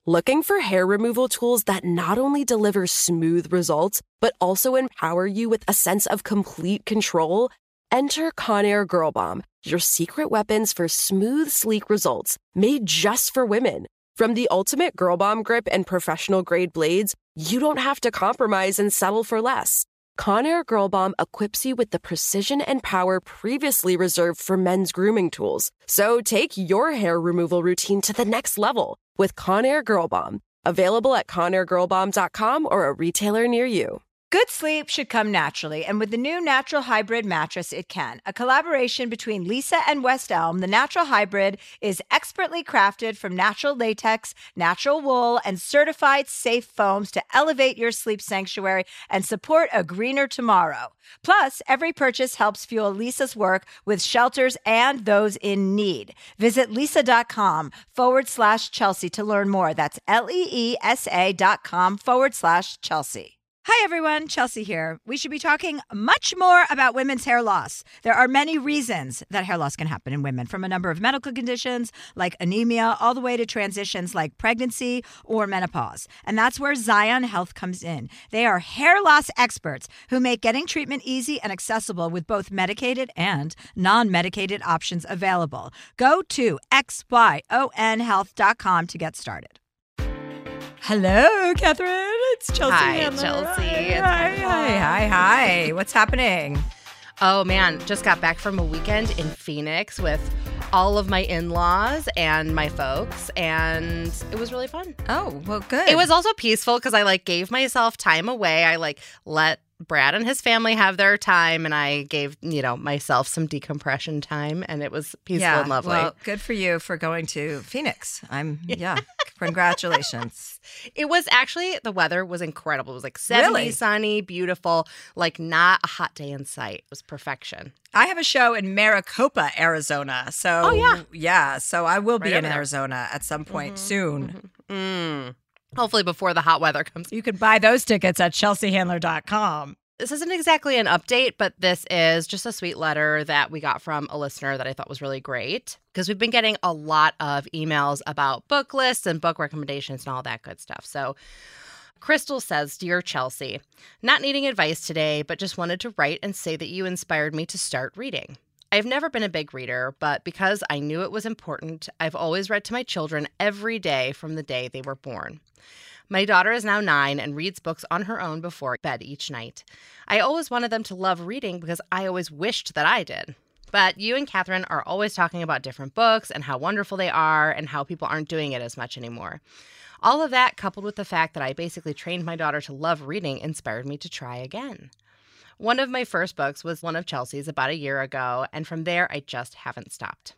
Looking for hair removal tools that not only deliver smooth results, but also empower you with a sense of complete control? Enter Conair Girl Bomb, your secret weapons for smooth, sleek results, made just for women. From the ultimate Girl Bomb grip and professional-grade blades, you don't have to compromise and settle for less. Conair Girl Bomb equips you with the precision and power previously reserved for men's grooming tools. So take your hair removal routine to the next level with Conair Girl Bomb. Available at ConairGirlBomb.com or a retailer near you. Good sleep should come naturally, and with the new Natural Hybrid mattress, it can. A collaboration between Lisa and West Elm, the Natural Hybrid is expertly crafted from natural latex, natural wool, and certified safe foams to elevate your sleep sanctuary and support a greener tomorrow. Plus, every purchase helps fuel Lisa's work with shelters and those in need. Visit lisa.com/Chelsea to learn more. That's LEESA.com/Chelsea. Hi, everyone. Chelsea here. We should be talking much more about women's hair loss. There are many reasons that hair loss can happen in women, from a number of medical conditions like anemia all the way to transitions like pregnancy or menopause. And that's where Zion Health comes in. They are hair loss experts who make getting treatment easy and accessible with both medicated and non-medicated options available. Go to xyonhealth.com to get started. Hello, Catherine. It's Chelsea. Hi, Handler. Chelsea. Hi. What's happening? Oh, man. Just got back from a weekend in Phoenix with all of my in-laws and my folks, and it was really fun. Oh, well, good. It was also peaceful because I, gave myself time away. I, let Brad and his family have their time, and I gave, myself some decompression time, and it was peaceful and lovely. Well, good for you for going to Phoenix. Congratulations. It was actually, the weather was incredible. It was 70, sunny, beautiful, not a hot day in sight. It was perfection. I have a show in Maricopa, Arizona. So, so I will be in Arizona at some point soon. Hopefully before the hot weather comes. You can buy those tickets at chelseahandler.com. This isn't exactly an update, but this is just a sweet letter that we got from a listener that I thought was really great, because we've been getting a lot of emails about book lists and book recommendations and all that good stuff. So Crystal says, "Dear Chelsea, not needing advice today, but just wanted to write and say that you inspired me to start reading. I've never been a big reader, but because I knew it was important, I've always read to my children every day from the day they were born. My daughter is now 9 and reads books on her own before bed each night. I always wanted them to love reading because I always wished that I did. But you and Catherine are always talking about different books and how wonderful they are and how people aren't doing it as much anymore. All of that, coupled with the fact that I basically trained my daughter to love reading, inspired me to try again. One of my first books was one of Chelsea's about a year ago, and from there, I just haven't stopped."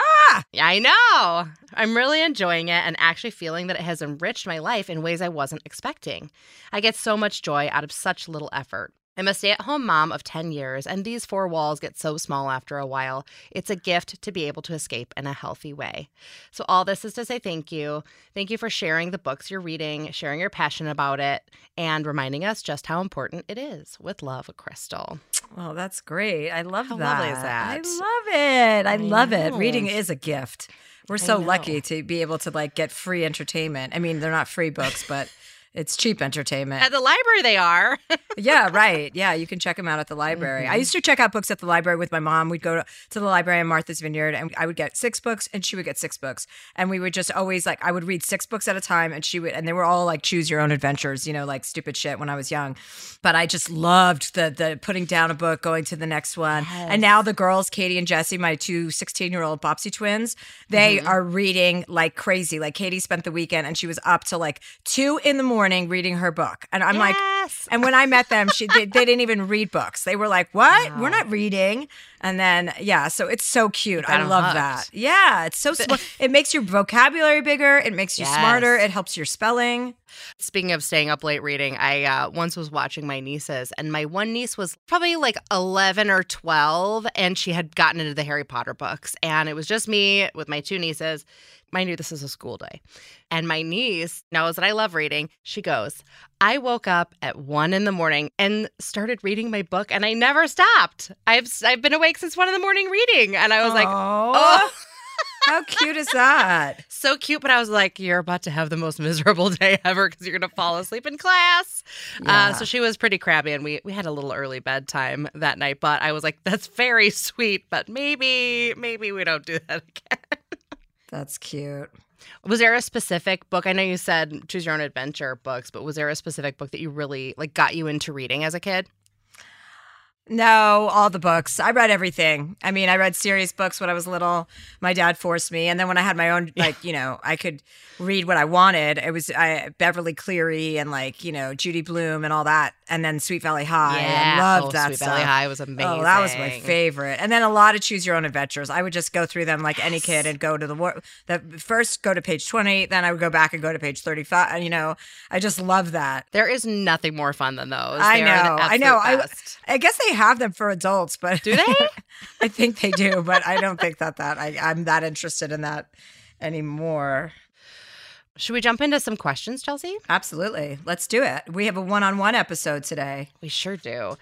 I know! I'm really enjoying it and actually feeling that it has enriched my life in ways I wasn't expecting. I get so much joy out of such little effort. I'm a stay-at-home mom of 10 years, and these 4 walls get so small after a while. It's a gift to be able to escape in a healthy way. So all this is to say thank you. Thank you for sharing the books you're reading, sharing your passion about it, and reminding us just how important it is. With love, Crystal. Well, that's great. I love that. How lovely is that? I love it. I love it. Reading is a gift. We're so lucky to be able to get free entertainment. I mean, they're not free books, but it's cheap entertainment. At the library they are. Yeah, right. Yeah, you can check them out at the library. I used to check out books at the library with my mom. We'd go to the library in Martha's Vineyard, and I would get 6 books, and she would get 6 books. And we would just always, I would read 6 books at a time, and and they were all choose your own adventures, stupid shit when I was young. But I just loved the putting down a book, going to the next one. Yes. And now the girls, Katie and Jessie, my 2 16-year-old Bopsy twins, they are reading like crazy. Katie spent the weekend, and she was up till 2 a.m. reading her book. And I'm and when I met them, they didn't even read books. They were like, what? Wow. We're not reading. And then, so it's so cute. I love that. Yeah, it's so smart. It makes your vocabulary bigger. It makes you smarter. It helps your spelling. Speaking of staying up late reading, I once was watching my nieces, and my one niece was probably 11 or 12, and she had gotten into the Harry Potter books. And it was just me with my 2 nieces. Mind you, this is a school day. And my niece knows that I love reading. She goes, "I woke up at 1 a.m. and started reading my book, and I never stopped. I've been awake since 1 a.m. reading." And I was like, oh. How cute is that? So cute, but I was like, you're about to have the most miserable day ever because you're going to fall asleep in class. Yeah. So she was pretty crabby, and we had a little early bedtime that night, but I was like, that's very sweet, but maybe we don't do that again. That's cute. Was there a specific book? I know you said choose your own adventure books, but was there a specific book that you really like got you into reading as a kid? No, all the books. I read everything. I mean, I read serious books when I was little. My dad forced me. And then when I had my own, like, I could read what I wanted. It was Beverly Cleary and Judy Blume and all that. And then Sweet Valley High. Yeah. I loved that Sweet stuff. Valley High was amazing. Oh, that was my favorite. And then a lot of Choose Your Own Adventures. I would just go through them like any kid and go to first go to page 20. Then I would go back and go to page 35. I just love that. There is nothing more fun than those. I know. I guess they have them for adults, but do they? I think they do, but I don't think that I'm that interested in that anymore. Should we jump into some questions, Chelsea? Absolutely. Let's do it. We have a one-on-one episode today. We sure do.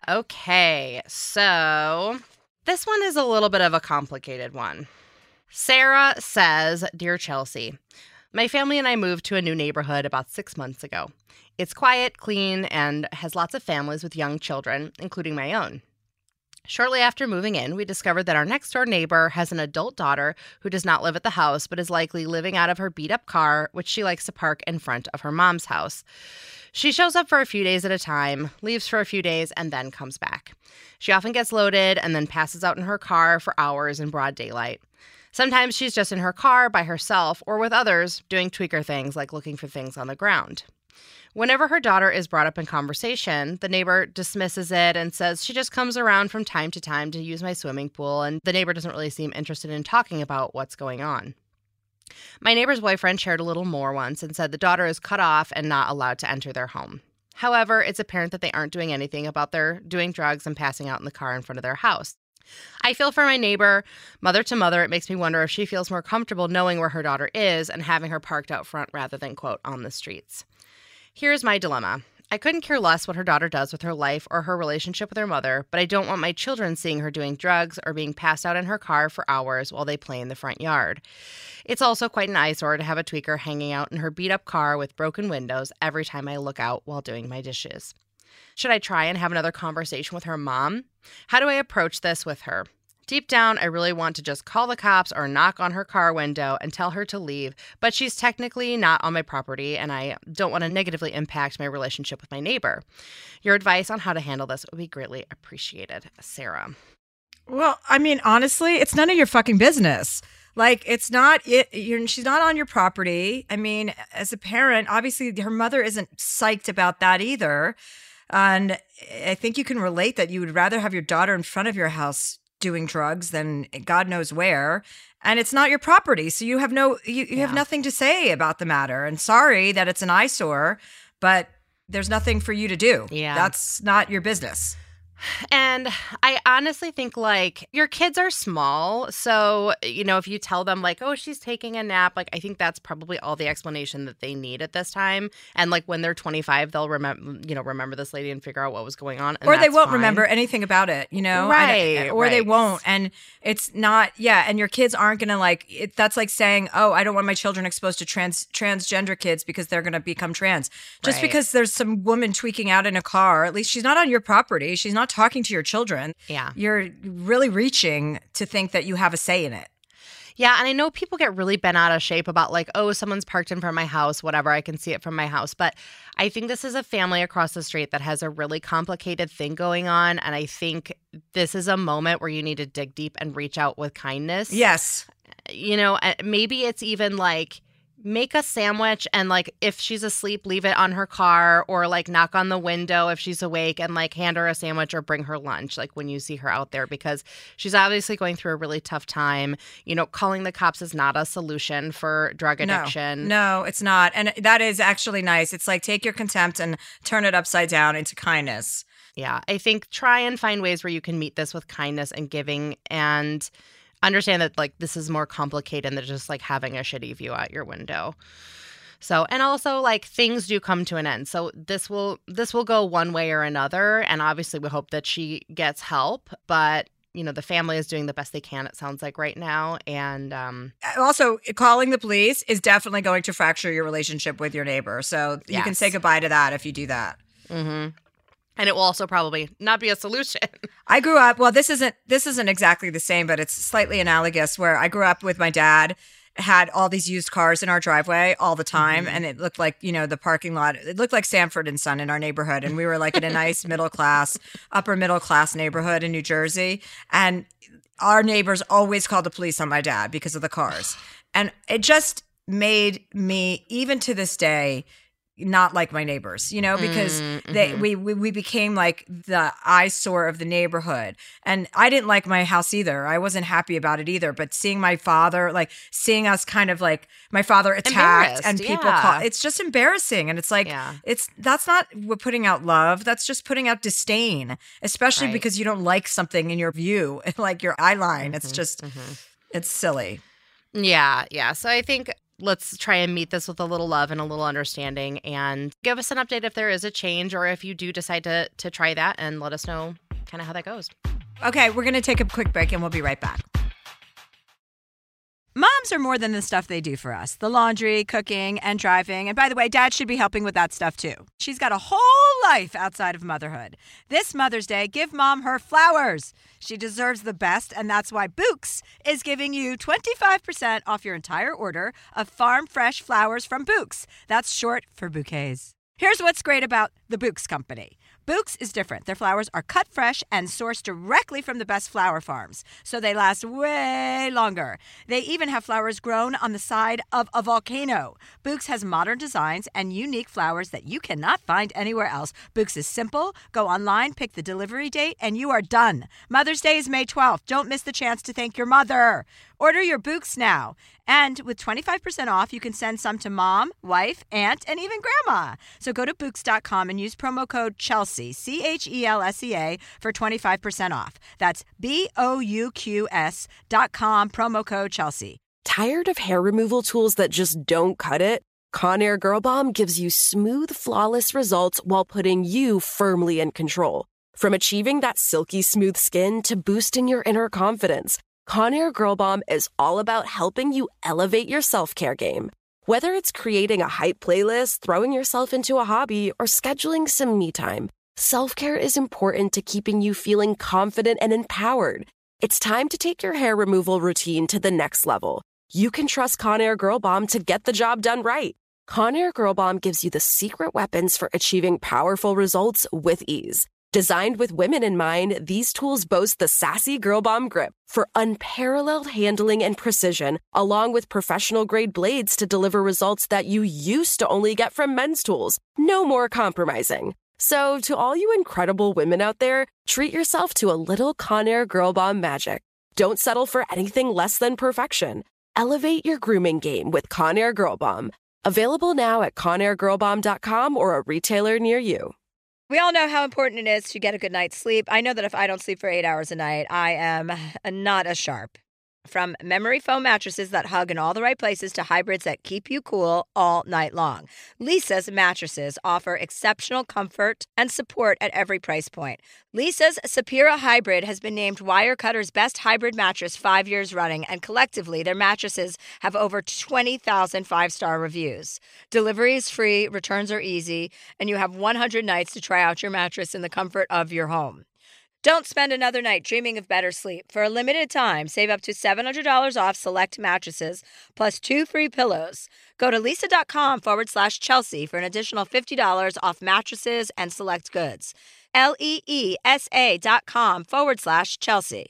Okay, so this one is a little bit of a complicated one. Sarah says, Dear Chelsea, my family and I moved to a new neighborhood about 6 months ago. It's quiet, clean, and has lots of families with young children, including my own. Shortly after moving in, we discovered that our next-door neighbor has an adult daughter who does not live at the house but is likely living out of her beat-up car, which she likes to park in front of her mom's house. She shows up for a few days at a time, leaves for a few days, and then comes back. She often gets loaded and then passes out in her car for hours in broad daylight. Sometimes she's just in her car by herself or with others doing tweaker things like looking for things on the ground. Whenever her daughter is brought up in conversation, the neighbor dismisses it and says she just comes around from time to time to use my swimming pool, and the neighbor doesn't really seem interested in talking about what's going on. My neighbor's boyfriend shared a little more once and said the daughter is cut off and not allowed to enter their home. However, it's apparent that they aren't doing anything about their doing drugs and passing out in the car in front of their house. I feel for my neighbor, mother to mother. It makes me wonder if she feels more comfortable knowing where her daughter is and having her parked out front rather than, quote, on the streets. Here's my dilemma. I couldn't care less what her daughter does with her life or her relationship with her mother, but I don't want my children seeing her doing drugs or being passed out in her car for hours while they play in the front yard. It's also quite an eyesore to have a tweaker hanging out in her beat-up car with broken windows every time I look out while doing my dishes. Should I try and have another conversation with her mom? How do I approach this with her? Deep down, I really want to just call the cops or knock on her car window and tell her to leave, but she's technically not on my property, and I don't want to negatively impact my relationship with my neighbor. Your advice on how to handle this would be greatly appreciated. Sarah. Well, I mean, honestly, it's none of your fucking business. Like, it's not she's not on your property. I mean, as a parent, obviously her mother isn't psyched about that either. And I think you can relate that you would rather have your daughter in front of your house doing drugs than God knows where, and it's not your property, so you have have nothing to say about the matter. And sorry that it's an eyesore, but there's nothing for you to do. Yeah, that's not your business. And I honestly think, like, your kids are small. So, if you tell them, like, oh, she's taking a nap, like, I think that's probably all the explanation that they need at this time. And, like, when they're 25, they'll remember this lady and figure out what was going on. Or they won't remember anything about it, Right. Or they won't. And it's not, and your kids aren't going to, that's like saying, oh, I don't want my children exposed to transgender kids because they're going to become trans. Just because there's some woman tweaking out in a car, at least she's not on your property. She's not talking to your children. Yeah. You're really reaching to think that you have a say in it. Yeah, and I know people get really bent out of shape about, like, oh, someone's parked in front of my house, whatever, I can see it from my house. But I think this is a family across the street that has a really complicated thing going on. And I think this is a moment where you need to dig deep and reach out with kindness. Yes. Maybe it's even like, make a sandwich and, like, if she's asleep, leave it on her car, or, like, knock on the window if she's awake and, like, hand her a sandwich or bring her lunch, like, when you see her out there, because she's obviously going through a really tough time. Calling the cops is not a solution for drug addiction. No, it's not. And that is actually nice. It's like, take your contempt and turn it upside down into kindness. Yeah, I think try and find ways where you can meet this with kindness and giving, and understand that, like, this is more complicated than just, like, having a shitty view out your window. So, and also, like, things do come to an end. So this will go one way or another. And obviously we hope that she gets help, but the family is doing the best they can, it sounds like right now. And also, calling the police is definitely going to fracture your relationship with your neighbor. So you can say goodbye to that if you do that. Mm-hmm. And it will also probably not be a solution. I grew up, well, this isn't exactly the same, but it's slightly analogous, where I grew up with my dad, had all these used cars in our driveway all the time. And it looked like, the parking lot, it looked like Sanford and Son in our neighborhood. And we were like in a nice upper middle class neighborhood in New Jersey. And our neighbors always called the police on my dad because of the cars. And it just made me, even to this day, not like my neighbors, because we became like the eyesore of the neighborhood. And I didn't like my house either. I wasn't happy about it either. But seeing my father, seeing us kind of like my father attacked and people call, it's just embarrassing. And it's like, that's not putting out love. That's just putting out disdain, especially because you don't like something in your view, like your eye line. It's just, it's silly. Yeah. So I think let's try and meet this with a little love and a little understanding, and give us an update if there is a change or if you do decide to try that, and let us know kind of how that goes. Okay, we're going to take a quick break and we'll be right back. Moms are more than the stuff they do for us. The laundry, cooking, and driving. And by the way, Dad should be helping with that stuff too. She's got a whole life outside of motherhood. This Mother's Day, give Mom her flowers. She deserves the best, and that's why Bouqs is giving you 25% off your entire order of farm fresh flowers from Bouqs. That's short for bouquets. Here's what's great about the Bouqs company. Bouqs is different. Their flowers are cut fresh and sourced directly from the best flower farms, so they last way longer. They even have flowers grown on the side of a volcano. Bouqs has modern designs and unique flowers that you cannot find anywhere else. Bouqs is simple. Go online, pick the delivery date, and you are done. Mother's Day is May 12th. Don't miss the chance to thank your mother. Order your Bouqs now. And with 25% off, you can send some to mom, wife, aunt, and even grandma. So go to Bouqs.com and use promo code Chelsea, CHELSEA, for 25% off. That's BOUQS.com, promo code Chelsea. Tired of hair removal tools that just don't cut it? Conair Girl Bomb gives you smooth, flawless results while putting you firmly in control. From achieving that silky smooth skin to boosting your inner confidence, Conair Girl Bomb is all about helping you elevate your self-care game. Whether it's creating a hype playlist, throwing yourself into a hobby, or scheduling some me time, self-care is important to keeping you feeling confident and empowered. It's time to take your hair removal routine to the next level. You can trust Conair Girl Bomb to get the job done right. Conair Girl Bomb gives you the secret weapons for achieving powerful results with ease. Designed with women in mind, these tools boast the sassy Girl Bomb grip for unparalleled handling and precision, along with professional-grade blades to deliver results that you used to only get from men's tools. No more compromising. So, to all you incredible women out there, treat yourself to a little Conair Girl Bomb magic. Don't settle for anything less than perfection. Elevate your grooming game with Conair Girl Bomb. Available now at ConairGirlBomb.com or a retailer near you. We all know how important it is to get a good night's sleep. I know that if I don't sleep for 8 hours a night, I am not as sharp. From memory foam mattresses that hug in all the right places to hybrids that keep you cool all night long, Leesa's mattresses offer exceptional comfort and support at every price point. Leesa's Sapira Hybrid has been named Wirecutter's best hybrid mattress 5 years running, and collectively, their mattresses have over 20,000 five-star reviews. Delivery is free, returns are easy, and you have 100 nights to try out your mattress in the comfort of your home. Don't spend another night dreaming of better sleep. For a limited time, save up to $700 off select mattresses, plus 2 free pillows. Go to leesa.com/Chelsea for an additional $50 off mattresses and select goods. LEESA.com/Chelsea.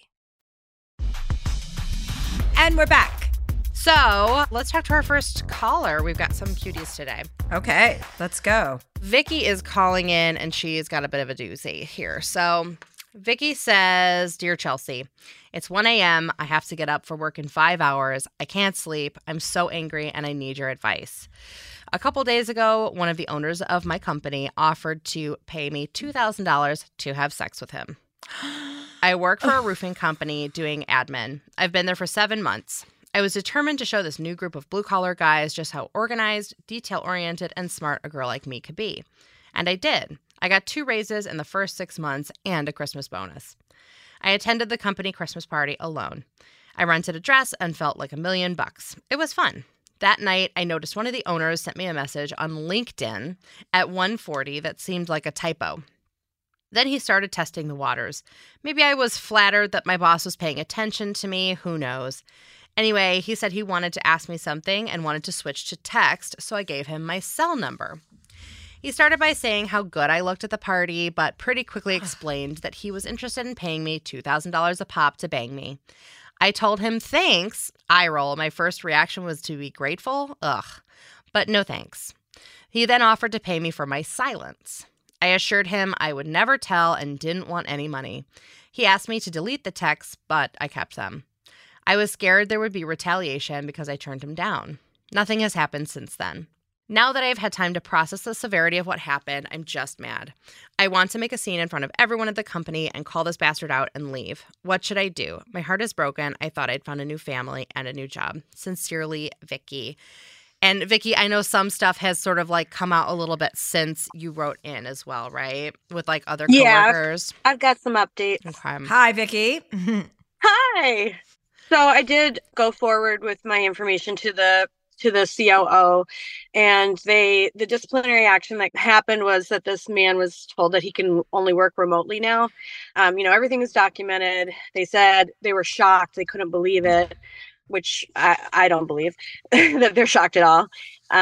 And we're back. So let's talk to our first caller. We've got some cuties today. Okay, let's go. Vicky is calling in, and she's got a bit of a doozy here. So Vicky says, Dear Chelsea, it's 1 a.m. I have to get up for work in 5 hours. I can't sleep. I'm so angry, and I need your advice. A couple days ago, one of the owners of my company offered to pay me $2,000 to have sex with him. I work for a roofing company doing admin. I've been there for 7 months. I was determined to show this new group of blue-collar guys just how organized, detail-oriented, and smart a girl like me could be. And I did. I got 2 raises in the first 6 months and a Christmas bonus. I attended the company Christmas party alone. I rented a dress and felt like $1,000,000. It was fun. That night, I noticed one of the owners sent me a message on LinkedIn at 1:40 that seemed like a typo. Then he started testing the waters. Maybe I was flattered that my boss was paying attention to me. Who knows? Anyway, he said he wanted to ask me something and wanted to switch to text, so I gave him my cell number. He started by saying how good I looked at the party, but pretty quickly explained that he was interested in paying me $2,000 a pop to bang me. I told him thanks. Eye roll. My first reaction was to be grateful. Ugh. But no thanks. He then offered to pay me for my silence. I assured him I would never tell and didn't want any money. He asked me to delete the texts, but I kept them. I was scared there would be retaliation because I turned him down. Nothing has happened since then. Now that I've had time to process the severity of what happened, I'm just mad. I want to make a scene in front of everyone at the company and call this bastard out and leave. What should I do? My heart is broken. I thought I'd found a new family and a new job. Sincerely, Vicky. And Vicky, I know some stuff has sort of like come out a little bit since you wrote in as well, right? With like other coworkers. Yeah, I've got some updates. Okay. Hi, Vicky. Hi. So I did go forward with my information to the COO, and the disciplinary action that happened was that this man was told that he can only work remotely now. Everything is documented. They said they were shocked. They couldn't believe it, which I don't believe that they're shocked at all.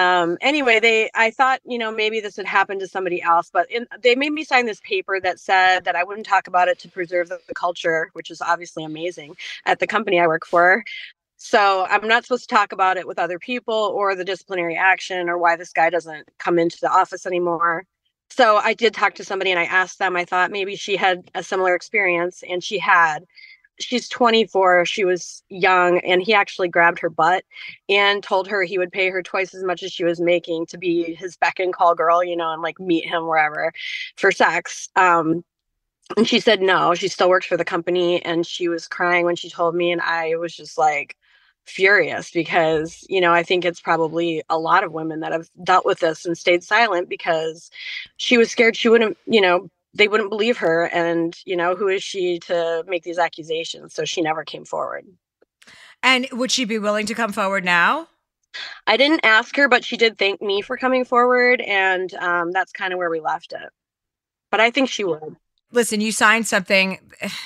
Anyway, I thought, maybe this would happen to somebody else, but they made me sign this paper that said that I wouldn't talk about it to preserve the culture, which is obviously amazing at the company I work for. So I'm not supposed to talk about it with other people or the disciplinary action or why this guy doesn't come into the office anymore. So I did talk to somebody and I asked them, I thought maybe she had a similar experience, and she had. She's 24. She was young, and he actually grabbed her butt and told her he would pay her twice as much as she was making to be his beck and call girl, and like meet him wherever for sex. And she said no, she still works for the company, and she was crying when she told me, and I was just like furious because, I think it's probably a lot of women that have dealt with this and stayed silent because she was scared she wouldn't, they wouldn't believe her. And, who is she to make these accusations? So she never came forward. And would she be willing to come forward now? I didn't ask her, but she did thank me for coming forward. And that's kind of where we left it. But I think she would. Listen, you signed something.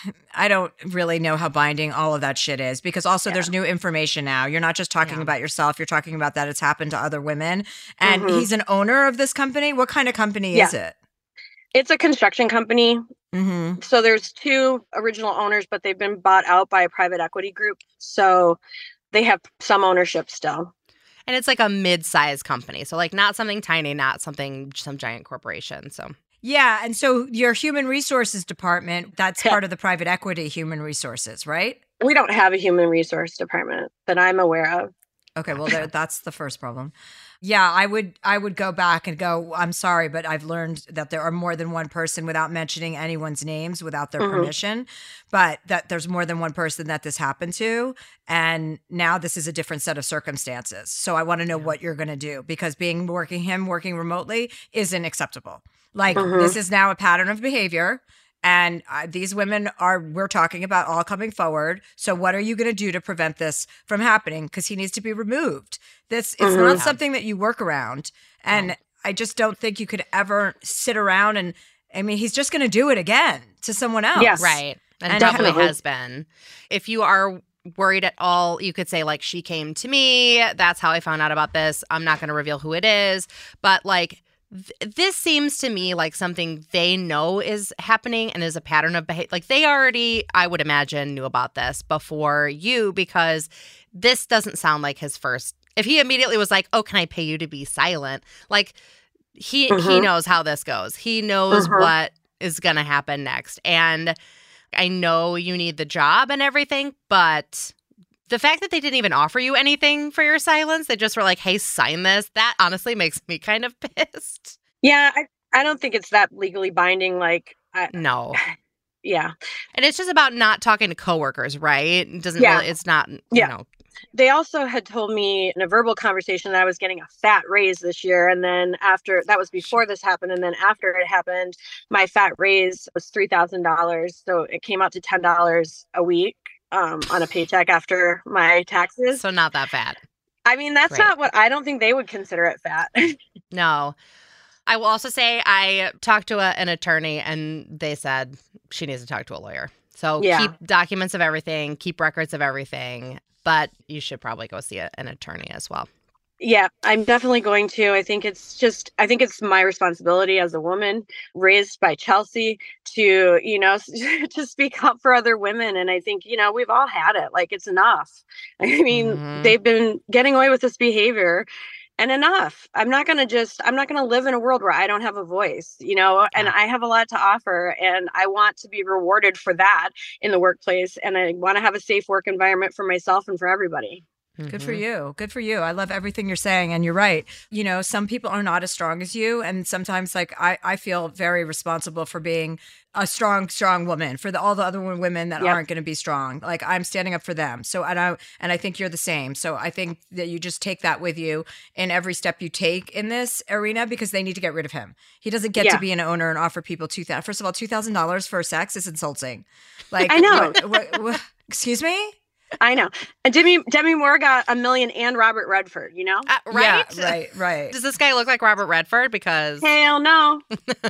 I don't really know how binding all of that shit is, because also there's new information now. You're not just talking about yourself. You're talking about that it's happened to other women. And he's an owner of this company. What kind of company is it? It's a construction company. Mm-hmm. So there's two original owners, but they've been bought out by a private equity group. So they have some ownership still. And it's like a mid-sized company. So like not something tiny, not some giant corporation. So yeah. And so your human resources department, that's part of the private equity human resources, right? We don't have a human resource department that I'm aware of. Okay. Well, that's the first problem. Yeah, I would go back and go, I'm sorry, but I've learned that there are more than one person, without mentioning anyone's names, without their permission, but that there's more than one person that this happened to. And now this is a different set of circumstances. So I want to know what you're going to do, because working remotely isn't acceptable. Like this is now a pattern of behavior. And these women we're talking about all coming forward. So what are you going to do to prevent this from happening? Because he needs to be removed. It's not something that you work around. And I just don't think you could ever sit around and, he's just going to do it again to someone else. Yes. Right. And definitely has been. If you are worried at all, you could say like, she came to me. That's how I found out about this. I'm not going to reveal who it is. But like, this seems to me like something they know is happening and is a pattern of behavior. Like they already, I would imagine, knew about this before you, because this doesn't sound like his first. If he immediately was like, oh, can I pay you to be silent? Like he knows how this goes. He knows what is going to happen next. And I know you need the job and everything, but the fact that they didn't even offer you anything for your silence, they just were like, hey, sign this. That honestly makes me kind of pissed. Yeah, I don't think it's that legally binding. No. Yeah. And it's just about not talking to coworkers, right? It doesn't really, it's not, They also had told me in a verbal conversation that I was getting a fat raise this year. And then after that was before this happened. And then after it happened, my fat raise was $3,000. So it came out to $10 a week on a paycheck after my taxes. So not that bad. I mean, that's Right. not what I don't think they would consider it fat. No. I will also say I talked to an attorney and they said she needs to talk to a lawyer. So Yeah. keep documents of everything, keep records of everything, but you should probably go see an attorney as well. Yeah, I'm definitely going to. I think it's my responsibility as a woman raised by Chelsea to, to speak up for other women. And I think, we've all had it. Like, it's enough. I mean, Mhm. they've been getting away with this behavior and enough. I'm not going to live in a world where I don't have a voice, and Yeah. I have a lot to offer and I want to be rewarded for that in the workplace. And I want to have a safe work environment for myself and for everybody. Good for Mhm. you. Good for you. I love everything you're saying. And you're right. Some people are not as strong as you. And sometimes, like, I feel very responsible for being a strong woman for all the other women that Yep. aren't going to be strong. Like, I'm standing up for them. So, and I think you're the same. So I think that you just take that with you in every step you take in this arena, because they need to get rid of him. He doesn't get Yeah. to be an owner and offer people $2,000. First of all, $2,000 for sex is insulting. Like, I know. what, excuse me? I know. And Demi Moore got $1 million and Robert Redford, Right? Yeah, right. Does this guy look like Robert Redford? Because Hell no.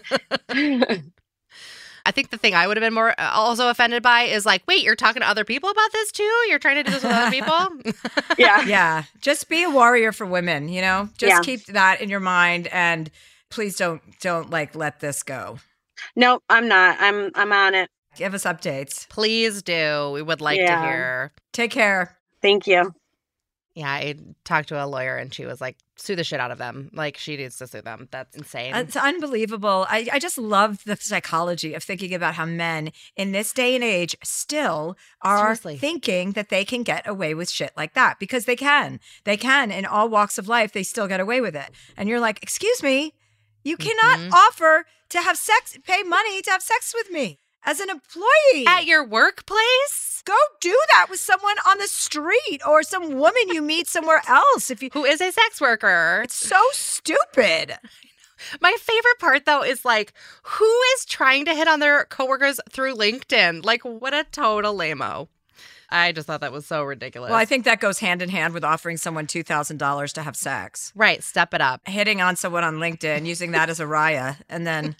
I think the thing I would have been more also offended by is like, wait, you're talking to other people about this too? You're trying to do this with other people? Yeah. Yeah. Just be a warrior for women, Just Yeah. keep that in your mind, and please don't like let this go. No, I'm not. I'm on it. Give us updates. Please do. We would like to Yeah. hear. Take care. Thank you. Yeah, I talked to a lawyer and she was like, sue the shit out of them. Like, she needs to sue them. That's insane. It's unbelievable. I just love the psychology of thinking about how men in this day and age still are Seriously. thinking that they can get away with shit like that, because they can. They can in all walks of life. They still get away with it. And you're like, excuse me, you cannot Mhm. offer to have sex, pay money to have sex with me as an employee. At your workplace? Go do that with someone on the street or some woman you meet somewhere else. Who is a sex worker? It's so stupid. My favorite part, though, is like, who is trying to hit on their coworkers through LinkedIn? Like, what a total lame-o. I just thought that was so ridiculous. Well, I think that goes hand in hand with offering someone $2,000 to have sex. Right, step it up. Hitting on someone on LinkedIn, using that as a raya, and then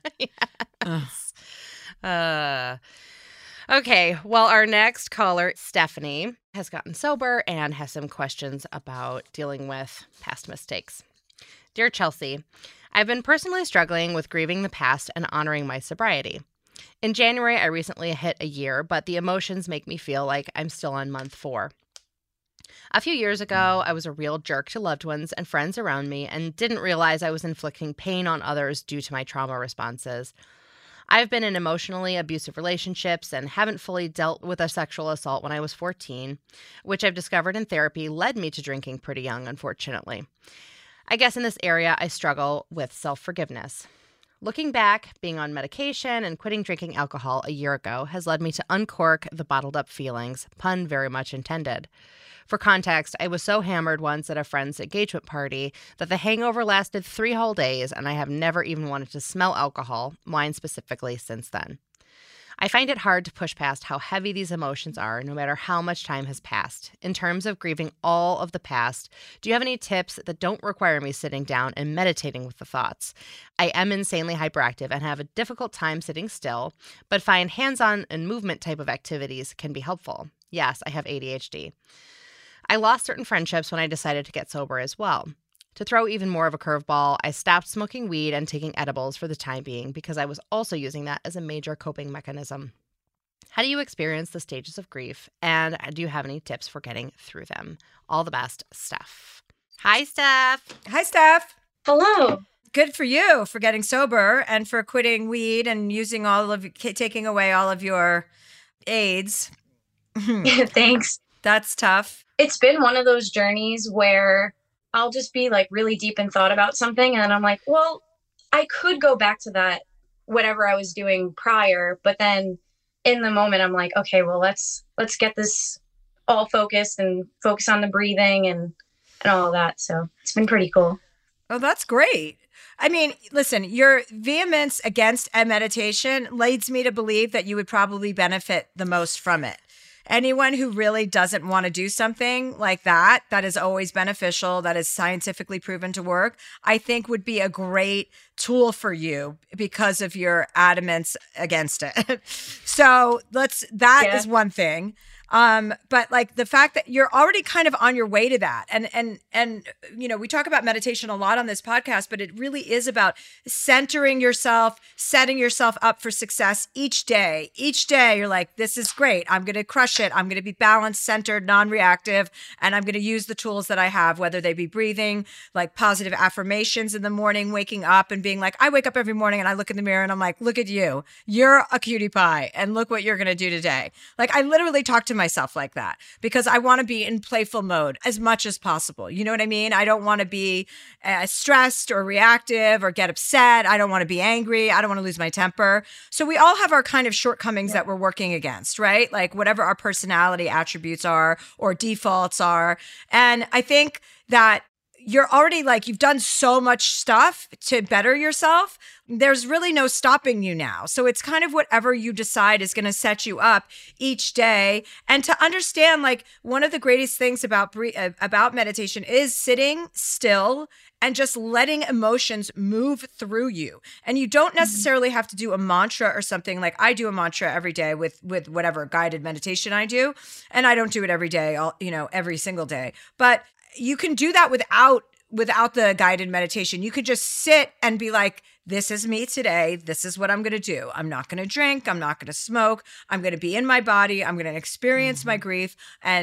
Okay, well, our next caller, Stephanie, has gotten sober and has some questions about dealing with past mistakes. Dear Chelsea, I've been personally struggling with grieving the past and honoring my sobriety. In January, I recently hit a year, but the emotions make me feel like I'm still on month 4. A few years ago, I was a real jerk to loved ones and friends around me and didn't realize I was inflicting pain on others due to my trauma responses. I've been in emotionally abusive relationships and haven't fully dealt with a sexual assault when I was 14, which I've discovered in therapy led me to drinking pretty young, unfortunately. I guess in this area, I struggle with self-forgiveness. Looking back, being on medication and quitting drinking alcohol a year ago has led me to uncork the bottled-up feelings, pun very much intended. For context, I was so hammered once at a friend's engagement party that the hangover lasted 3 whole days, and I have never even wanted to smell alcohol, wine specifically, since then. I find it hard to push past how heavy these emotions are, no matter how much time has passed. In terms of grieving all of the past, do you have any tips that don't require me sitting down and meditating with the thoughts? I am insanely hyperactive and have a difficult time sitting still, but find hands-on and movement type of activities can be helpful. Yes, I have ADHD. I lost certain friendships when I decided to get sober as well. To throw even more of a curveball, I stopped smoking weed and taking edibles for the time being because I was also using that as a major coping mechanism. How do you experience the stages of grief, and do you have any tips for getting through them? All the best, Steph. Hi, Steph. hi, Steph. Hello. Good for you for getting sober and for quitting weed and using taking away all of your aids. Thanks. That's tough. It's been one of those journeys where I'll just be like really deep in thought about something and I'm like, well, I could go back to that, whatever I was doing prior. But then in the moment, I'm like, okay, well, let's get this all focused and focus on the breathing and all of that. So it's been pretty cool. Oh, that's great. I mean, listen, your vehemence against meditation leads me to believe that you would probably benefit the most from it. Anyone who really doesn't want to do something like that, that is always beneficial, that is scientifically proven to work, I think would be a great tool for you because of your adamance against it. So that is one thing. But like the fact that you're already kind of on your way to that. And you know, we talk about meditation a lot on this podcast, but it really is about centering yourself, setting yourself up for success each day. Each day you're like, this is great. I'm going to crush it. I'm going to be balanced, centered, non-reactive, and I'm going to use the tools that I have, whether they be breathing, like positive affirmations in the morning, waking up and being like, I wake up every morning and I look in the mirror and I'm like, look at you. You're a cutie pie and look what you're going to do today. Like I literally talk to myself like that because I want to be in playful mode as much as possible. You know what I mean? I don't want to be stressed or reactive or get upset. I don't want to be angry. I don't want to lose my temper. So we all have our kind of shortcomings that we're working against, right? Like whatever our personality attributes are or defaults are. And I think that you're already like, you've done so much stuff to better yourself. There's really no stopping you now. So it's kind of whatever you decide is going to set you up each day. And to understand, like, one of the greatest things about meditation is sitting still and just letting emotions move through you. And you don't necessarily have to do a mantra or something. Like I do a mantra every day with whatever guided meditation I do. And I don't do it every day, every single day. But you can do that without the guided meditation. You could just sit and be like, this is me today. This is what I'm going to do. I'm not going to drink. I'm not going to smoke. I'm going to be in my body. I'm going to experience my grief.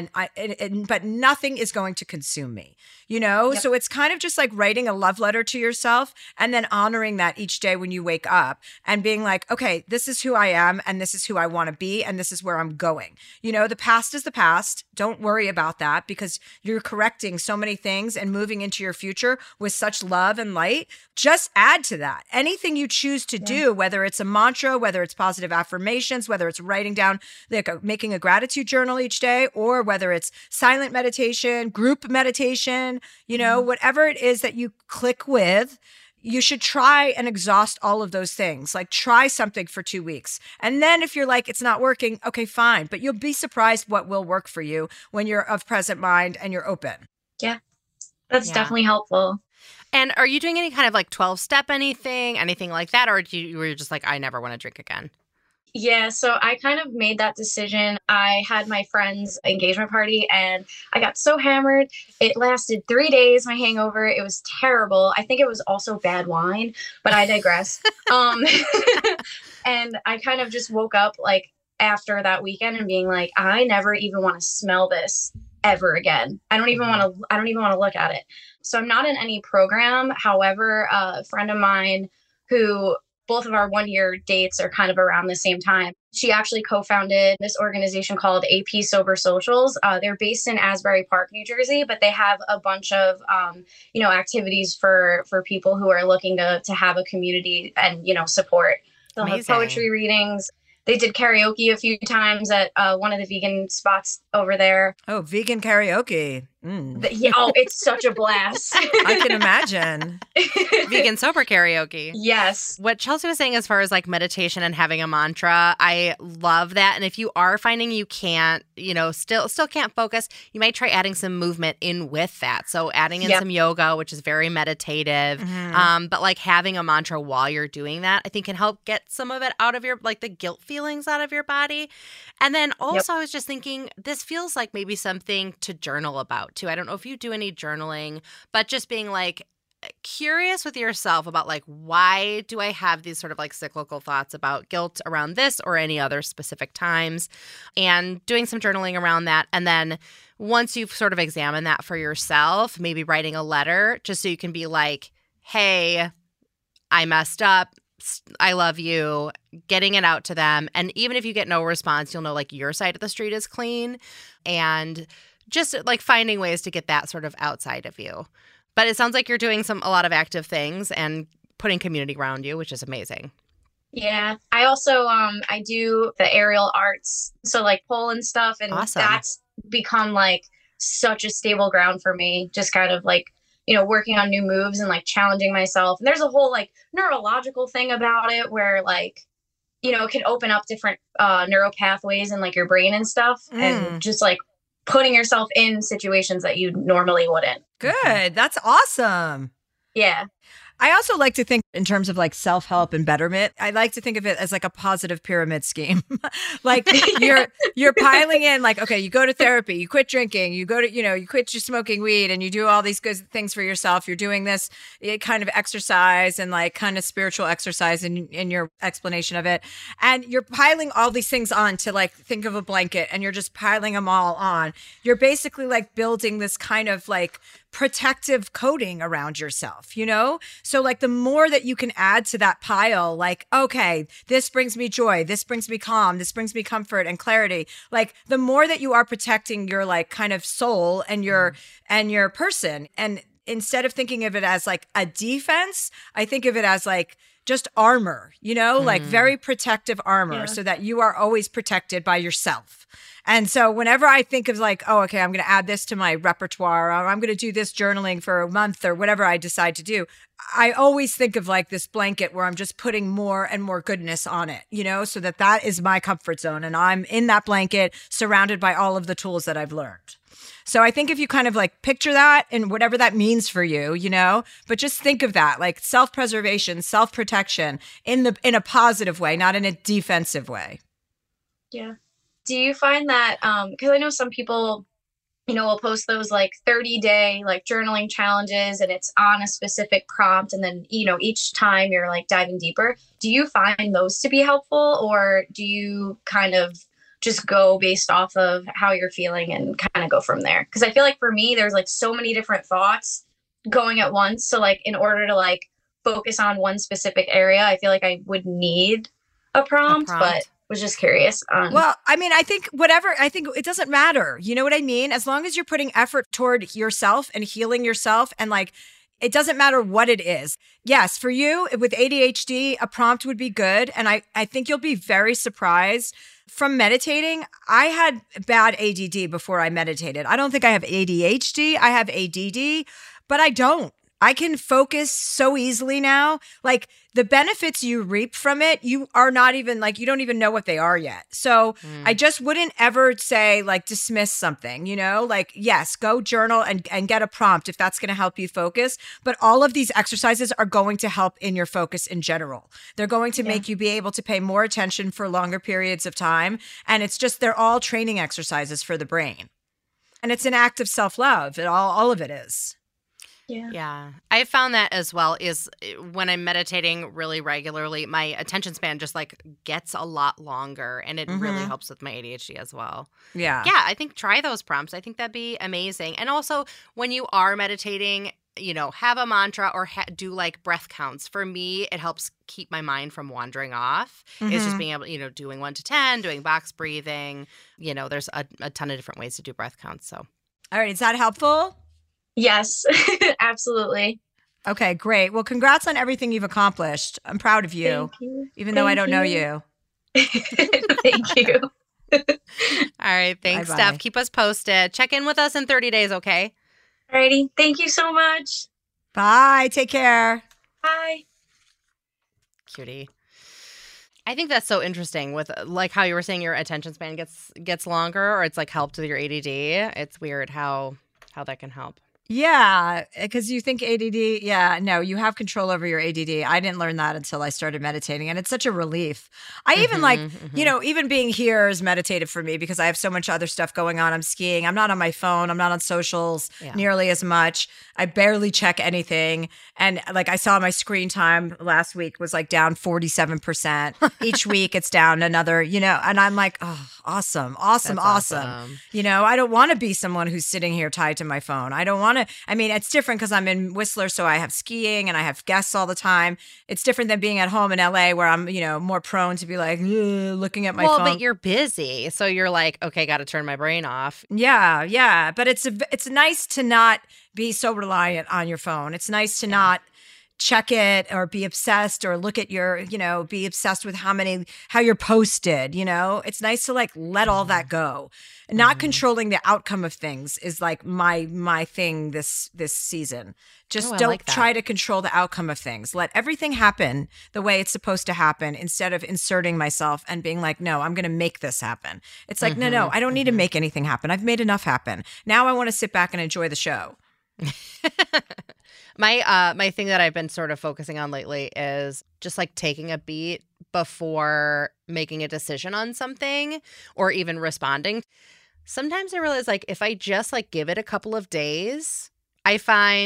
But nothing is going to consume me, you know? Yep. So it's kind of just like writing a love letter to yourself and then honoring that each day when you wake up and being like, okay, this is who I am and this is who I want to be and this is where I'm going. You know, the past is the past. Don't worry about that because you're correcting so many things and moving into your future with such love and light. Just add to that. Anything you choose to do, whether it's a mantra, whether it's positive affirmations, whether it's writing down, making a gratitude journal each day, or whether it's silent meditation, group meditation, you know, whatever it is that you click with, you should try and exhaust all of those things. Like try something for 2 weeks. And then if you're like, it's not working, okay, fine. But you'll be surprised what will work for you when you're of present mind and you're open. Yeah, that's definitely helpful. And are you doing any kind of like 12-step anything like that? Or were you just like, I never want to drink again? Yeah, so I kind of made that decision. I had my friend's engagement party and I got so hammered. It lasted 3 days, my hangover. It was terrible. I think it was also bad wine, but I digress. And I kind of just woke up like after that weekend and being like, I never even want to smell this ever again. I don't even want to look at it. So I'm not in any program. However, a friend of mine who both of our 1-year dates are kind of around the same time. She actually co-founded this organization called AP Sober Socials. They're based in Asbury Park, New Jersey, but they have a bunch of, activities for people who are looking to have a community and, support. They'll have poetry readings. They did karaoke a few times at one of the vegan spots over there. Oh, vegan karaoke. It's such a blast. I can imagine. Vegan sober karaoke. Yes. What Chelsea was saying as far as like meditation and having a mantra, I love that. And if you are finding you can't, still can't focus, you might try adding some movement in with that. So adding in some yoga, which is very meditative. Mm-hmm. But like having a mantra while you're doing that, I think can help get some of it out of your, like the guilt feelings out of your body. And then also I was just thinking, this feels like maybe something to journal about too. I don't know if you do any journaling, but just being like curious with yourself about like, why do I have these sort of like cyclical thoughts about guilt around this or any other specific times, and doing some journaling around that. And then once you've sort of examined that for yourself, maybe writing a letter just so you can be like, hey, I messed up. I love you, getting it out to them. And even if you get no response, you'll know like your side of the street is clean, and just like finding ways to get that sort of outside of you. But it sounds like you're doing a lot of active things and putting community around you, which is amazing. Yeah. I also I do the aerial arts, so like pole and stuff, and Awesome. that's become like such a stable ground for me. Just kind of like, working on new moves and like challenging myself. And there's a whole like neurological thing about it where like, it can open up different neural pathways in like your brain and stuff, and just like putting yourself in situations that you normally wouldn't. Good. That's awesome. Yeah. I also like to think in terms of like self-help and betterment. I like to think of it as like a positive pyramid scheme. Like you're piling in like, okay, you go to therapy, you quit drinking, you go to, you quit your smoking weed and you do all these good things for yourself. You're doing this kind of exercise and like kind of spiritual exercise in your explanation of it. And you're piling all these things on to like think of a blanket and you're just piling them all on. You're basically like building this kind of like protective coating around yourself, So like the more that you can add to that pile, like, okay, this brings me joy, this brings me calm, this brings me comfort and clarity. Like the more that you are protecting your like kind of soul and your person. And instead of thinking of it as like a defense, I think of it as like just armor, like very protective armor so that you are always protected by yourself. And so whenever I think of like, oh, okay, I'm going to add this to my repertoire, or I'm going to do this journaling for a month or whatever I decide to do, I always think of like this blanket where I'm just putting more and more goodness on it, so that is my comfort zone. And I'm in that blanket surrounded by all of the tools that I've learned. So I think if you kind of like picture that and whatever that means for you, but just think of that like self-preservation, self-protection in a positive way, not in a defensive way. Yeah. Do you find that, because I know some people, will post those like 30-day like journaling challenges and it's on a specific prompt. And then, each time you're like diving deeper. Do you find those to be helpful, or do you kind of just go based off of how you're feeling and kind of go from there? Because I feel like for me, there's like so many different thoughts going at once. So like in order to like focus on one specific area, I feel like I would need a prompt. But was just curious. Well, I mean, I think it doesn't matter. You know what I mean? As long as you're putting effort toward yourself and healing yourself, and like, it doesn't matter what it is. Yes, for you with ADHD, a prompt would be good. And I think you'll be very surprised from meditating. I had bad ADD before I meditated. I don't think I have ADHD. I have ADD, but I don't. I can focus so easily now. Like the benefits you reap from it, you are not even like, you don't even know what they are yet. So I just wouldn't ever say like dismiss something, like, yes, go journal and get a prompt if that's going to help you focus. But all of these exercises are going to help in your focus in general. They're going to make you be able to pay more attention for longer periods of time. And they're all training exercises for the brain. And it's an act of self-love. All of it is. Yeah. I found that as well is when I'm meditating really regularly, my attention span just like gets a lot longer, and it really helps with my ADHD as well. Yeah. Yeah. I think try those prompts. I think that'd be amazing. And also when you are meditating, have a mantra or do like breath counts. For me, it helps keep my mind from wandering off. It's just being able, doing 1 to 10, doing box breathing. There's a ton of different ways to do breath counts. So. All right. Is that helpful? Yes, absolutely. Okay, great. Well, congrats on everything you've accomplished. I'm proud of you. Thank you. Even though I don't know you. Thank you. All right. Thanks, Bye-bye. Steph. Keep us posted. Check in with us in 30 days, okay? Alrighty. Thank you so much. Bye. Take care. Bye. Cutie. I think that's so interesting with like how you were saying your attention span gets longer, or it's like helped with your ADD. It's weird how that can help. Yeah, because you think ADD, no, you have control over your ADD. I didn't learn that until I started meditating, and it's such a relief. I even even being here is meditative for me because I have so much other stuff going on. I'm skiing. I'm not on my phone. I'm not on socials nearly as much. I barely check anything. And like I saw my screen time last week was like down 47%. Each week it's down another, and I'm like, oh, awesome. I don't want to be someone who's sitting here tied to my phone. I don't want to. I mean, it's different because I'm in Whistler, so I have skiing and I have guests all the time. It's different than being at home in LA where I'm, more prone to be like looking at my phone. Well, but you're busy, so you're like, okay, got to turn my brain off. Yeah. But it's nice to not be so reliant on your phone. It's nice to not check it or be obsessed or look at your, be obsessed with how you're posted, It's nice to like let all that go. Not controlling the outcome of things is like my thing this season. Just don't like try to control the outcome of things. Let everything happen the way it's supposed to happen instead of inserting myself and being like, no, I'm going to make this happen. It's like, no, I don't need to make anything happen. I've made enough happen. Now I want to sit back and enjoy the show. My thing that I've been sort of focusing on lately is just like taking a beat before making a decision on something or even responding. Sometimes I realize like if I just like give it a couple of days, I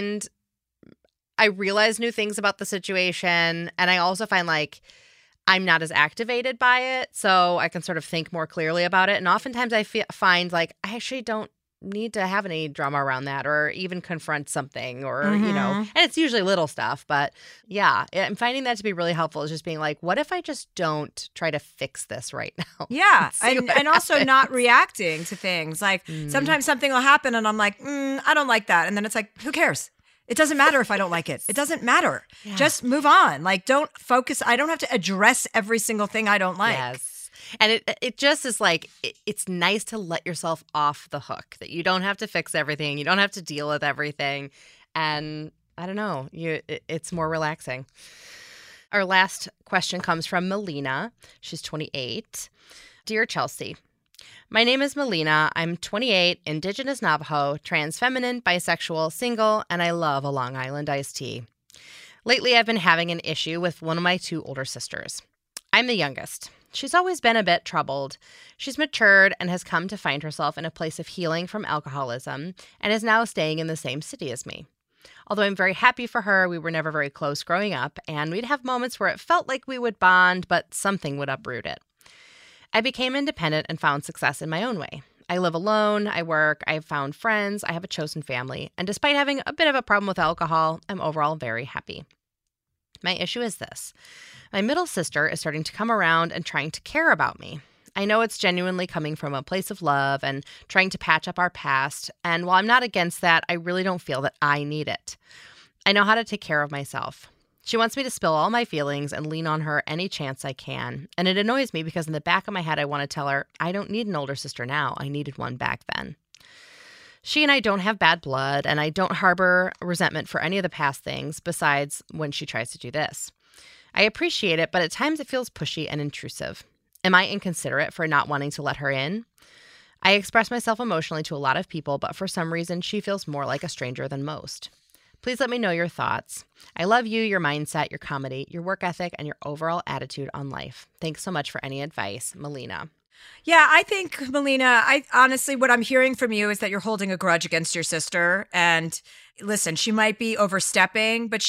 realize new things about the situation, and I also find like I'm not as activated by it, so I can sort of think more clearly about it. And oftentimes I find like I actually don't need to have any drama around that or even confront something or, and it's usually little stuff. But yeah, I'm finding that to be really helpful is just being like, what if I just don't try to fix this right now? Yeah. and also not reacting to things. Like sometimes something will happen and I'm like, I don't like that. And then it's like, who cares? It doesn't matter if I don't like it. It doesn't matter. Yeah. Just move on. Like, don't focus. I don't have to address every single thing I don't like. Yes. And it just is like, it's nice to let yourself off the hook, that you don't have to fix everything. You don't have to deal with everything. And I don't know, it's more relaxing. Our last question comes from Melina. She's 28. Dear Chelsea, my name is Melina. I'm 28, Indigenous Navajo, trans feminine, bisexual, single, and I love a Long Island iced tea. Lately, I've been having an issue with one of my 2 older sisters. I'm the youngest. She's always been a bit troubled. She's matured and has come to find herself in a place of healing from alcoholism and is now staying in the same city as me. Although I'm very happy for her, we were never very close growing up, and we'd have moments where it felt like we would bond, but something would uproot it. I became independent and found success in my own way. I live alone, I work, I've found friends, I have a chosen family, and despite having a bit of a problem with alcohol, I'm overall very happy. My issue is this. My middle sister is starting to come around and trying to care about me. I know it's genuinely coming from a place of love and trying to patch up our past, and while I'm not against that, I really don't feel that I need it. I know how to take care of myself. She wants me to spill all my feelings and lean on her any chance I can, and it annoys me because in the back of my head I want to tell her, I don't need an older sister now, I needed one back then. She and I don't have bad blood, and I don't harbor resentment for any of the past things besides when she tries to do this. I appreciate it, but at times it feels pushy and intrusive. Am I inconsiderate for not wanting to let her in? I express myself emotionally to a lot of people, but for some reason she feels more like a stranger than most. Please let me know your thoughts. I love you, your mindset, your comedy, your work ethic, and your overall attitude on life. Thanks so much for any advice, Melina. Yeah, I think, Melina, honestly, what I'm hearing from you is that you're holding a grudge against your sister. And listen, she might be overstepping, but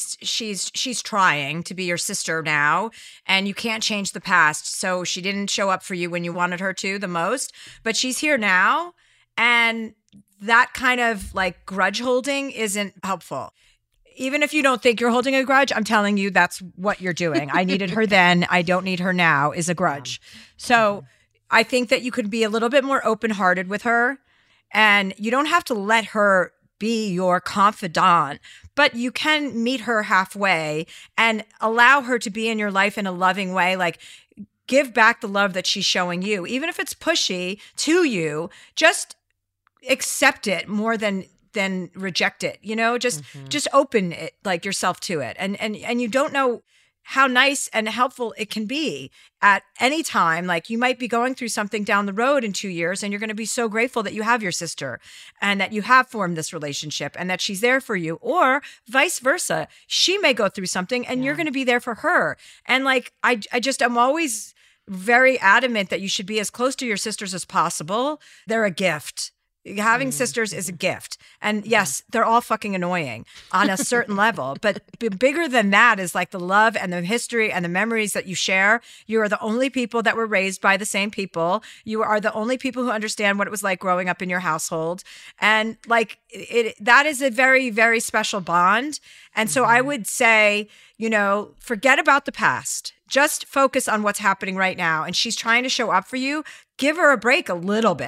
she's trying to be your sister now. And you can't change the past. So she didn't show up for you when you wanted her to the most, but she's here now. And that kind of like grudge holding isn't helpful. Even if you don't think you're holding a grudge, I'm telling you that's what you're doing. I needed her then. I don't need her now is a grudge. So I think that you could be a little bit more open-hearted with her, and you don't have to let her be your confidant, but you can meet her halfway and allow her to be in your life in a loving way. Like, give back the love that she's showing you. Even if it's pushy to you, just accept it more than reject it, just open it, like, yourself to it. And you don't know how nice and helpful it can be at any time. Like, you might be going through something down the road in 2 years, and you're going to be so grateful that you have your sister and that you have formed this relationship and that she's there for you, or vice versa. She may go through something and you're going to be there for her. And like, I'm always very adamant that you should be as close to your sisters as possible. They're a gift. Having sisters is a gift. And yes, they're all fucking annoying on a certain level. But bigger than that is like the love and the history and the memories that you share. You are the only people that were raised by the same people. You are the only people who understand what it was like growing up in your household. And like that is a very, very special bond. And so I would say, forget about the past. Just focus on what's happening right now. And she's trying to show up for you. Give her a break a little bit.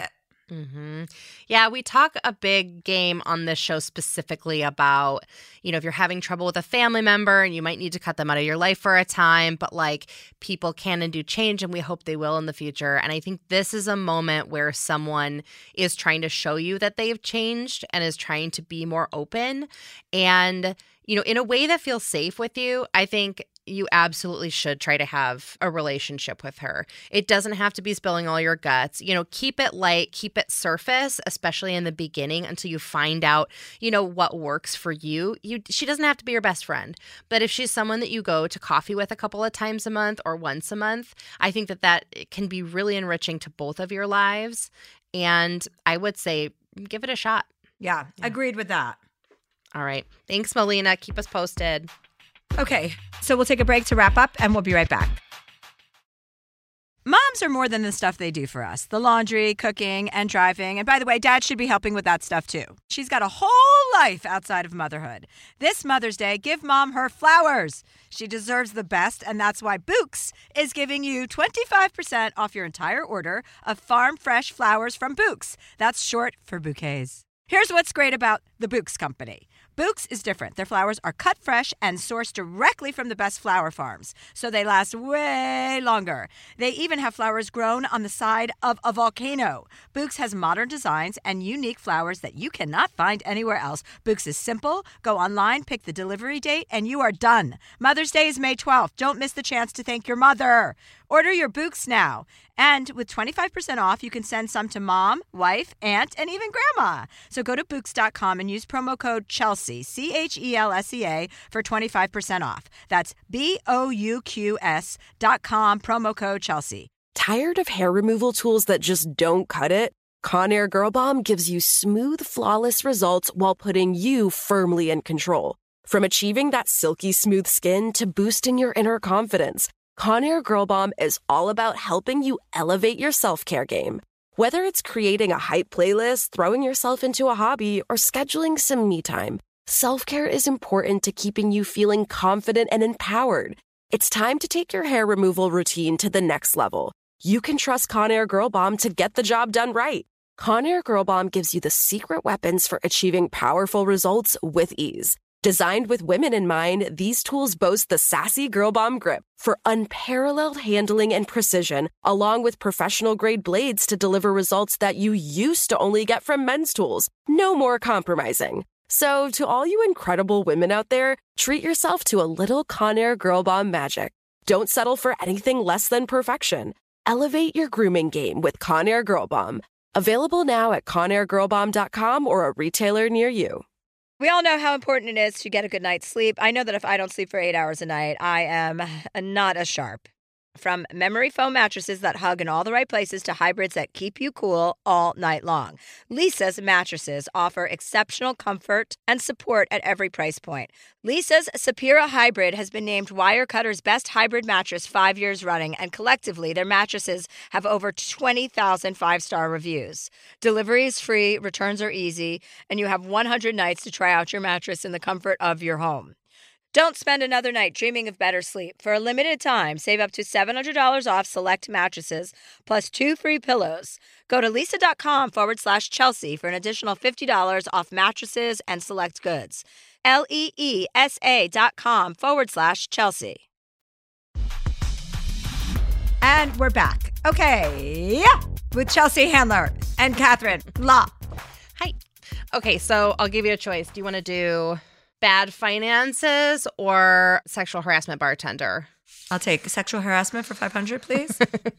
Mm-hmm. Yeah, we talk a big game on this show specifically about, if you're having trouble with a family member and you might need to cut them out of your life for a time, but like people can and do change and we hope they will in the future. And I think this is a moment where someone is trying to show you that they've changed and is trying to be more open and, in a way that feels safe with you. I think you absolutely should try to have a relationship with her. It doesn't have to be spilling all your guts. Keep it light, keep it surface, especially in the beginning until you find out, what works for you. She doesn't have to be your best friend, but if she's someone that you go to coffee with a couple of times a month or once a month, I think that can be really enriching to both of your lives. And I would say give it a shot. Yeah. Agreed with that. All right. Thanks, Melina. Keep us posted. Okay, so we'll take a break to wrap up, and we'll be right back. Moms are more than the stuff they do for us. The laundry, cooking, and driving. And by the way, Dad should be helping with that stuff too. She's got a whole life outside of motherhood. This Mother's Day, give Mom her flowers. She deserves the best, and that's why Bouqs is giving you 25% off your entire order of farm fresh flowers from Bouqs. That's short for bouquets. Here's what's great about the Bouqs Company. Bouqs is different. Their flowers are cut fresh and sourced directly from the best flower farms, so they last way longer. They even have flowers grown on the side of a volcano. Bouqs has modern designs and unique flowers that you cannot find anywhere else. Bouqs is simple. Go online, pick the delivery date, and you are done. Mother's Day is May 12th. Don't miss the chance to thank your mother. Order your Bouqs now. And with 25% off, you can send some to mom, wife, aunt, and even grandma. So go to Bouqs.com and use promo code Chelsea, CHELSEA, for 25% off. That's BOUQS.com, promo code Chelsea. Tired of hair removal tools that just don't cut it? Conair Girl Bomb gives you smooth, flawless results while putting you firmly in control. From achieving that silky smooth skin to boosting your inner confidence, Conair Girl Bomb is all about helping you elevate your self-care game. Whether it's creating a hype playlist, throwing yourself into a hobby, or scheduling some me time, self-care is important to keeping you feeling confident and empowered. It's time to take your hair removal routine to the next level. You can trust Conair Girl Bomb to get the job done right. Conair Girl Bomb gives you the secret weapons for achieving powerful results with ease. Designed with women in mind, these tools boast the sassy Girl Bomb grip for unparalleled handling and precision, along with professional-grade blades to deliver results that you used to only get from men's tools. No more compromising. So, to all you incredible women out there, treat yourself to a little Conair Girl Bomb magic. Don't settle for anything less than perfection. Elevate your grooming game with Conair Girl Bomb. Available now at ConairGirlBomb.com or a retailer near you. We all know how important it is to get a good night's sleep. I know that if I don't sleep for 8 hours a night, I am not as sharp. From memory foam mattresses that hug in all the right places to hybrids that keep you cool all night long, Leesa's mattresses offer exceptional comfort and support at every price point. Leesa's Sapira Hybrid has been named Wirecutter's best hybrid mattress 5 years running, and collectively their mattresses have over 20,000 five-star reviews. Delivery is free, returns are easy, and you have 100 nights to try out your mattress in the comfort of your home. Don't spend another night dreaming of better sleep. For a limited time, save up to $700 off select mattresses, plus 2 free pillows. Go to Leesa.com/Chelsea for an additional $50 off mattresses and select goods. LEESA.com/Chelsea. And we're back. Okay, yeah, with Chelsea Handler and Catherine Law. Hi. Okay, so I'll give you a choice. Do you want to do bad finances or sexual harassment bartender? I'll take sexual harassment for $500, please.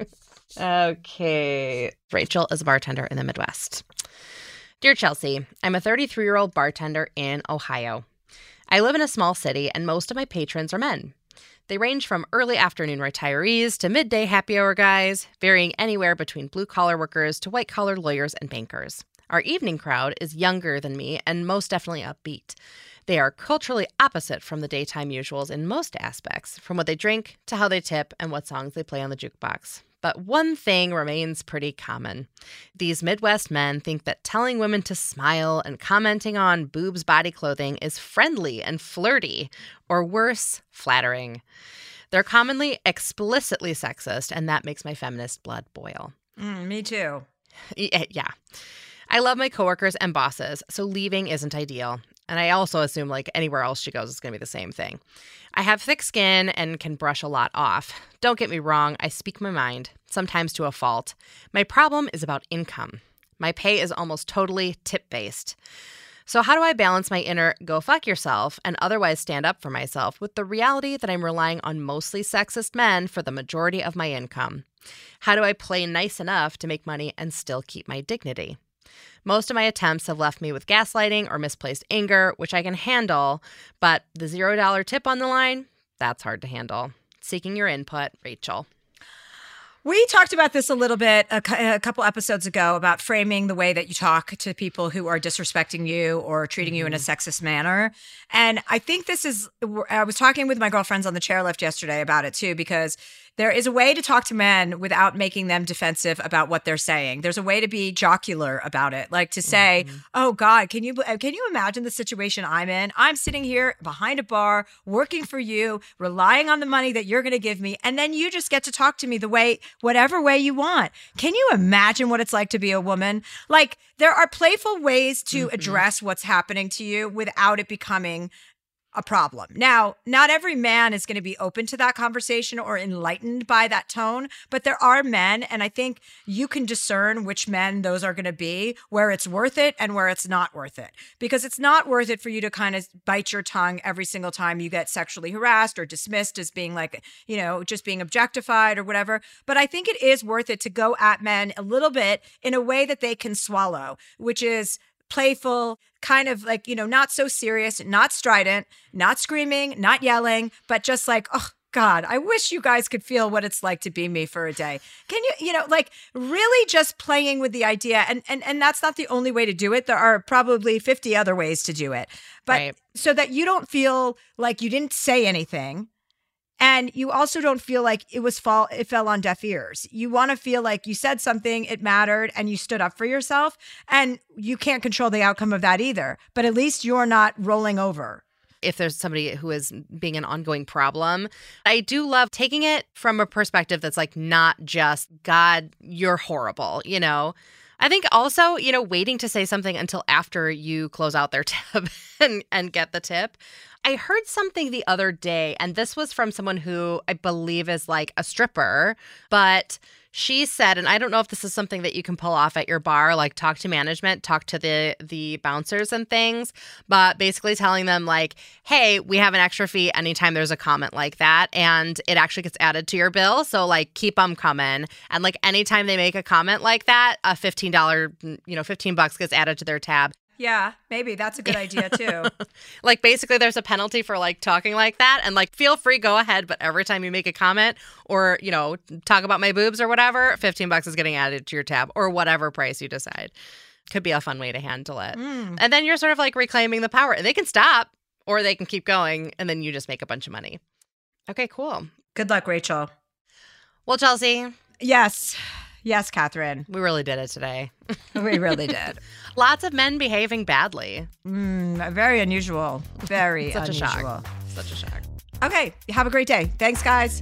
Okay. Rachel is a bartender in the Midwest. Dear Chelsea, I'm a 33-year-old bartender in Ohio. I live in a small city, and most of my patrons are men. They range from early afternoon retirees to midday happy hour guys, varying anywhere between blue-collar workers to white-collar lawyers and bankers. Our evening crowd is younger than me and most definitely upbeat. They are culturally opposite from the daytime usuals in most aspects, from what they drink to how they tip and what songs they play on the jukebox. But one thing remains pretty common. These Midwest men think that telling women to smile and commenting on boobs' body clothing is friendly and flirty, or worse, flattering. They're commonly explicitly sexist, and that makes my feminist blood boil. Me too. Yeah. I love my coworkers and bosses, so leaving isn't ideal. And I also assume like anywhere else she goes, it's going to be the same thing. I have thick skin and can brush a lot off. Don't get me wrong, I speak my mind, sometimes to a fault. My problem is about income. My pay is almost totally tip-based. So how do I balance my inner go fuck yourself and otherwise stand up for myself with the reality that I'm relying on mostly sexist men for the majority of my income? How do I play nice enough to make money and still keep my dignity? Most of my attempts have left me with gaslighting or misplaced anger, which I can handle, but the $0 tip on the line, that's hard to handle. Seeking your input, Rachel. We talked about this a little bit a couple episodes ago about framing the way that you talk to people who are disrespecting you or treating you in a sexist manner. And I think I was talking with my girlfriends on the chairlift yesterday about it too, because there is a way to talk to men without making them defensive about what they're saying. There's a way to be jocular about it, like to say, oh God, can you imagine the situation I'm in? I'm sitting here behind a bar, working for you, relying on the money that you're going to give me. And then you just get to talk to me whatever way you want. Can you imagine what it's like to be a woman? Like, there are playful ways to address what's happening to you without it becoming a problem. Now, not every man is going to be open to that conversation or enlightened by that tone, but there are men, and I think you can discern which men those are going to be, where it's worth it and where it's not worth it. Because it's not worth it for you to kind of bite your tongue every single time you get sexually harassed or dismissed as being like, just being objectified or whatever. But I think it is worth it to go at men a little bit in a way that they can swallow, which is playful, kind of like, not so serious, not strident, not screaming, not yelling, but just like, oh God, I wish you guys could feel what it's like to be me for a day. Can you, like really just playing with the idea. And that's not the only way to do it. There are probably 50 other ways to do it. But Right. So that you don't feel like you didn't say anything. And you also don't feel like it fell on deaf ears. You want to feel like you said something, it mattered, and you stood up for yourself. And you can't control the outcome of that either. But at least you're not rolling over. If there's somebody who is being an ongoing problem, I do love taking it from a perspective that's like not just, God, you're horrible, I think also, waiting to say something until after you close out their tip and get the tip. I heard something the other day, and this was from someone who I believe is like a stripper, but she said, and I don't know if this is something that you can pull off at your bar, like talk to management, talk to the bouncers and things, but basically telling them like, hey, we have an extra fee anytime there's a comment like that, and it actually gets added to your bill. So like keep them coming. And like anytime they make a comment like that, a $15, $15 gets added to their tab. Yeah, maybe that's a good idea too. Like basically there's a penalty for like talking like that, and like feel free, go ahead, but every time you make a comment or talk about my boobs or whatever, $15 is getting added to your tab or whatever price you decide. Could be a fun way to handle it. And then you're sort of like reclaiming the power. They can stop or they can keep going, and then you just make a bunch of money. Okay, cool. Good luck, Rachel. Well, Chelsea. Yes, Catherine. We really did it today. We really did. Lots of men behaving badly. Very unusual. Very Such unusual. a shock. Such a shock. Okay, have a great day. Thanks, guys.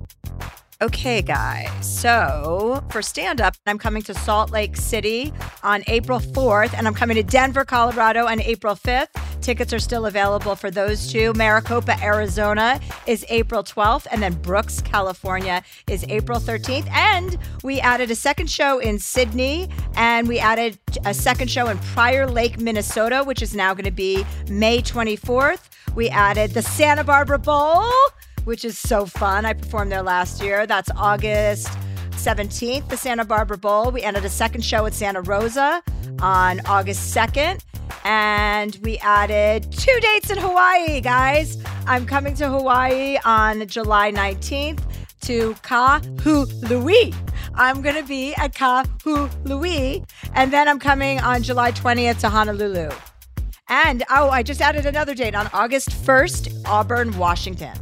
Okay, guys. So for stand-up, I'm coming to Salt Lake City on April 4th, and I'm coming to Denver, Colorado on April 5th. Tickets are still available for those two. Maricopa, Arizona is April 12th, and then Brooks, California is April 13th. And we added a second show in Sydney, and we added a second show in Prior Lake, Minnesota, which is now going to be May 24th. We added the Santa Barbara Bowl, which is so fun. I performed there last year. That's August 17th, the Santa Barbara Bowl. We added a second show at Santa Rosa on August 2nd. And we added 2 dates in Hawaii, guys. I'm coming to Hawaii on July 19th to Kahului. I'm going to be at Kahului. And then I'm coming on July 20th to Honolulu. And, I just added another date on August 1st, Auburn, Washington.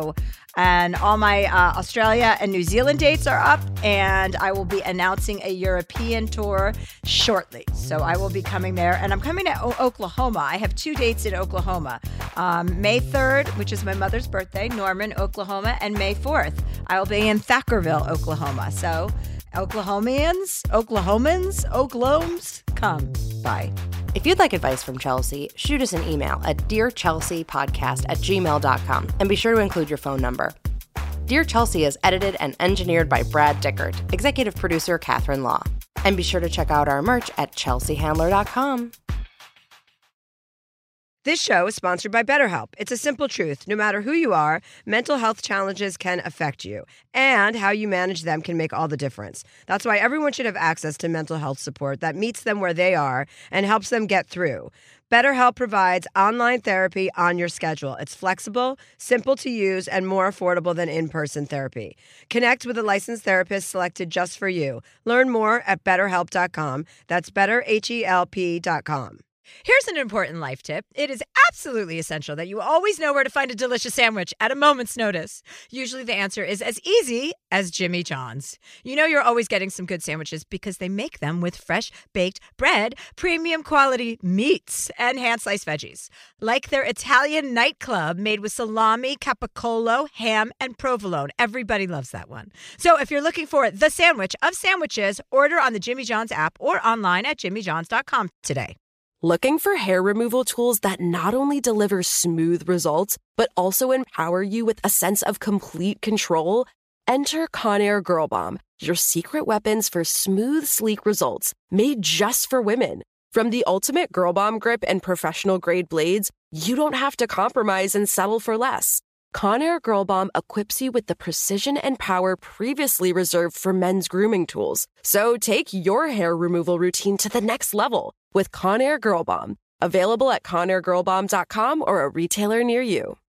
And all my Australia and New Zealand dates are up, and I will be announcing a European tour shortly. So I will be coming there, and I'm coming to Oklahoma. I have 2 dates in Oklahoma. May 3rd, which is my mother's birthday, Norman, Oklahoma, and May 4th, I will be in Thackerville, Oklahoma. So Oklahomans, Oklahomes, come by. If you'd like advice from Chelsea, shoot us an email at dearchelseapodcast@gmail.com and be sure to include your phone number. Dear Chelsea is edited and engineered by Brad Dickert, executive producer Catherine Law. And be sure to check out our merch at chelseahandler.com. This show is sponsored by BetterHelp. It's a simple truth. No matter who you are, mental health challenges can affect you, and how you manage them can make all the difference. That's why everyone should have access to mental health support that meets them where they are and helps them get through. BetterHelp provides online therapy on your schedule. It's flexible, simple to use, and more affordable than in-person therapy. Connect with a licensed therapist selected just for you. Learn more at BetterHelp.com. That's BetterHelp.com. Here's an important life tip. It is absolutely essential that you always know where to find a delicious sandwich at a moment's notice. Usually the answer is as easy as Jimmy John's. You know you're always getting some good sandwiches because they make them with fresh baked bread, premium quality meats, and hand-sliced veggies. Like their Italian nightclub made with salami, capicola, ham, and provolone. Everybody loves that one. So if you're looking for the sandwich of sandwiches, order on the Jimmy John's app or online at jimmyjohns.com today. Looking for hair removal tools that not only deliver smooth results, but also empower you with a sense of complete control? Enter Conair Girl Bomb, your secret weapons for smooth, sleek results, made just for women. From the ultimate Girl Bomb grip and professional-grade blades, you don't have to compromise and settle for less. Conair Girl Bomb equips you with the precision and power previously reserved for men's grooming tools. So take your hair removal routine to the next level with Conair Girl Bomb. Available at ConairGirlBomb.com or a retailer near you.